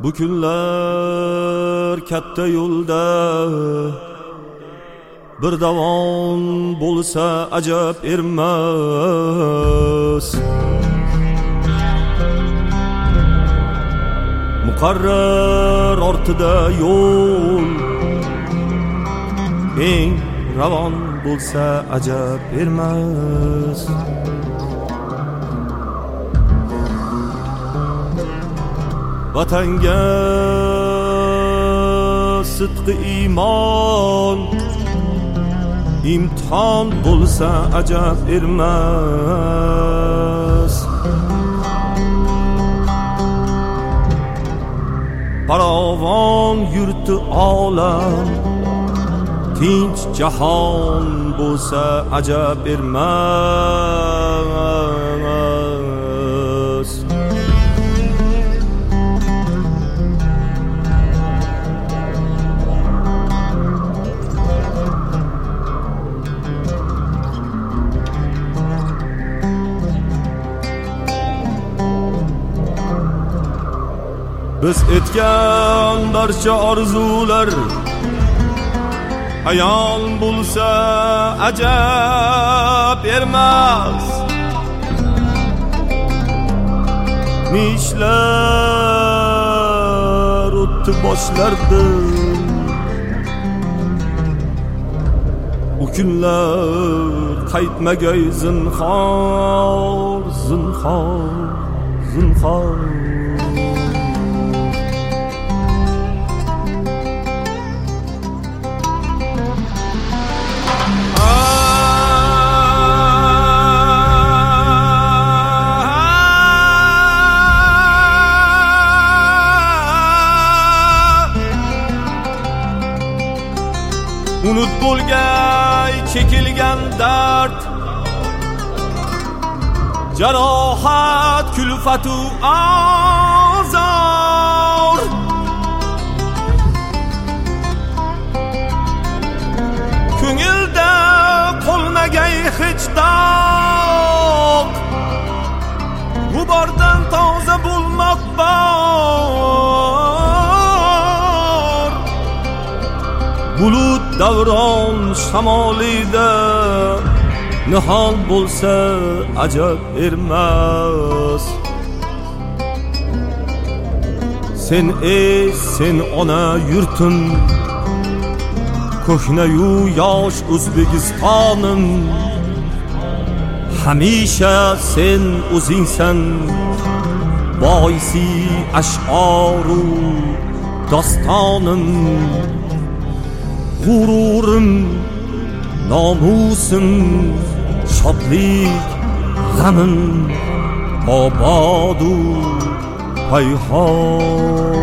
Bu kunlar katta yo'lda bir davon bo'lsa ajab ermas. Muqarrar ortida yo'l eng ravon bo'lsa ajab ermas. Vatanga sidqi iymon imtihon bo'lsa ajab ermas. Farovon yurti olam tinch jahon bo'lsa ajab ermas. Biz etgan barcha orzular ayol bo'lsa ajab ermas. Nishlar o'tdi boshlardi u kunlar qaytmagay zinhor, zinhor, zinhor. Unut bo'lgay chekilgan dard, jarohat, kulfatu azor. Ko'ngilda qolmagay hech dog', g'ubordan toza bo'lmoq bor. Bulut davron shamolida nihol bo'lsa ajab ermas. Sen sen ona yurtim, ko'hnayu yosh O'zbekistonim. Hamisha sen o'zingsan boisi ash'oru dostonim. G'ururim, nomusim, shodlik, g'amim obodu payhon.